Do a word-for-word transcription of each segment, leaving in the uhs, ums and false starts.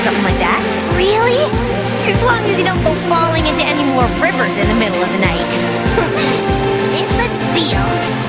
something like that. Really? As long as you don't go falling into any more rivers in the middle of the night. It's a deal.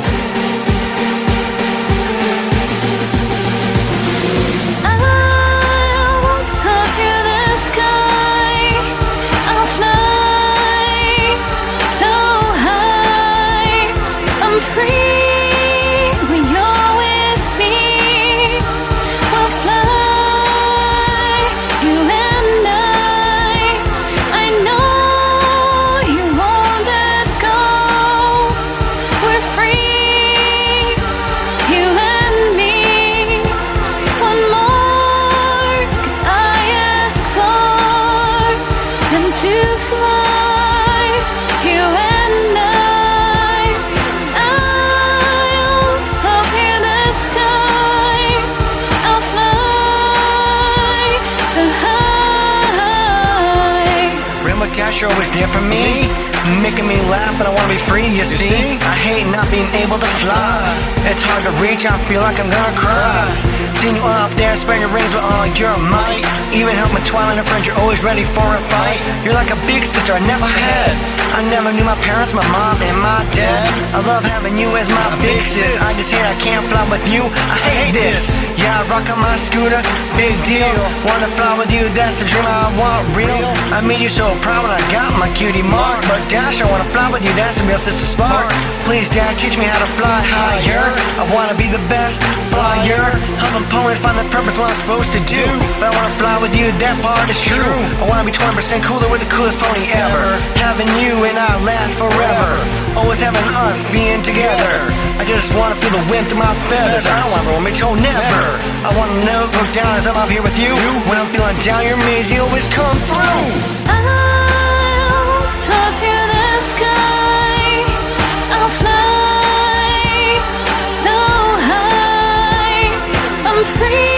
Dasher always there for me, making me laugh, but I wanna be free, you see? I hate not being able to fly. It's hard to reach, I feel like I'm gonna cry. Seeing you up there, spreading your rings with all your might. Even helping Twilight and friends, you're always ready for a fight. You're like a big sister I never had. I never knew my parents, my mom and my dad. I love having you as my big sis. I just hate I can't fly with you, I hate this. Yeah, I rock on my scooter, big deal. Wanna fly with you, that's the dream I want real. I made you so proud when I got my cutie mark. But Dash, I wanna fly with you, that's a real sister spark. Please Dash, teach me how to fly higher. I wanna be the best flyer. Helping ponies find the purpose, what I'm supposed to do. But I wanna fly with you, that part is true. I wanna be twenty percent cooler with the coolest pony ever. Having you and I last forever. Always having us being together. I just wanna feel the wind through my feathers. I don't ever wanna be told never. I wanna know, look down as I'm up here with you. When I'm feeling down, you're amazing, you always come through. I'll soar through the sky. I'll fly so high. I'm free.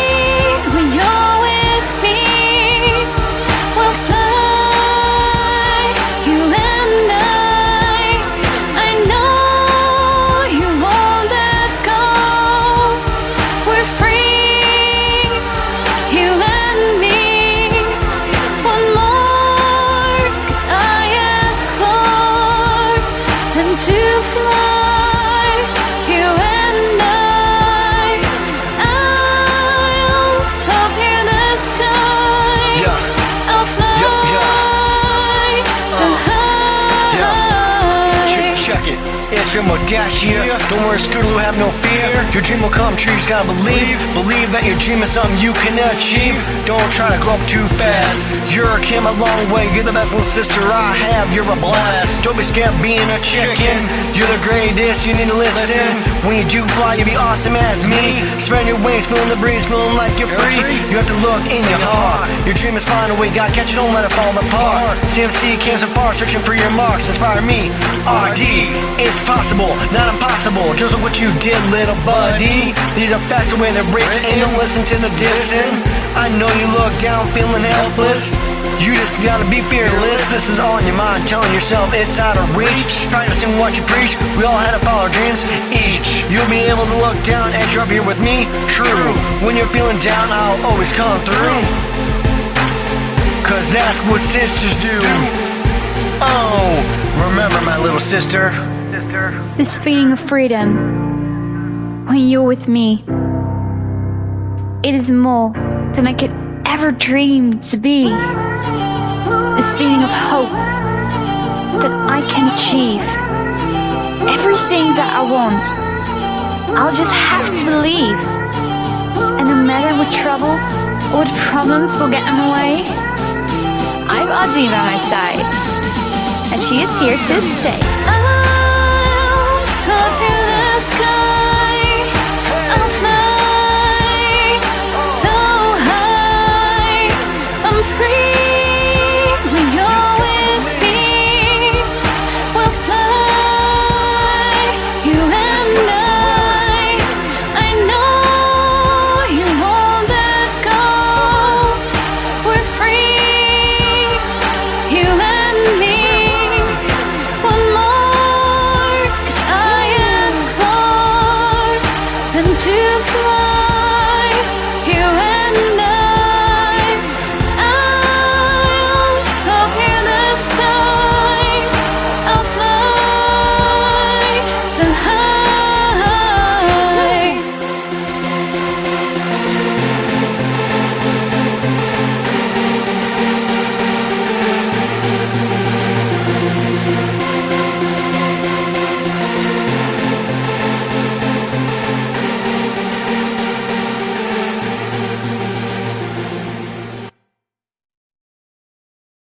It's your Dash here. Don't worry, Scootaloo, have no fear. Your dream will come true, you just gotta believe. Believe that your dream is something you can achieve. Don't try to grow up too fast. You're came a long way, you're the best little sister I have, you're a blast. Don't be scared being a chicken. You're the greatest, you need to listen. When you do fly, you'll be awesome as me. Spreading your wings, feeling the breeze, feeling like you're free. You have to look in your heart. Your dream is flying away, gotta catch it, don't let it fall apart. C M C came so far, searching for your marks. Inspire me, R D. It's possible, not impossible. Just look what you did, little buddy. These are facts the way they're written. Don't listen to the dissing. I know you look down, feeling helpless. You just gotta be fearless. This is all in your mind, telling yourself it's out of reach. Practicing what you preach. We all had to follow our dreams each. You'll be able to look down as you're up here with me. True. When you're feeling down, I'll always come through. Cause that's what sisters do. Oh, remember my little sister. This feeling of freedom when you're with me, it is more than I could ever dream to be. This feeling of hope that I can achieve everything that I want. I'll just have to believe, and no matter what troubles or what problems will get in the way, I've Audrey by my side, and she is here to stay. I'll soar through the sky. I'll fly so high. I'm free when you're with me. We'll fly, you and I. I know you won't let go. We're free, you and me. One more could I ask for than to fly.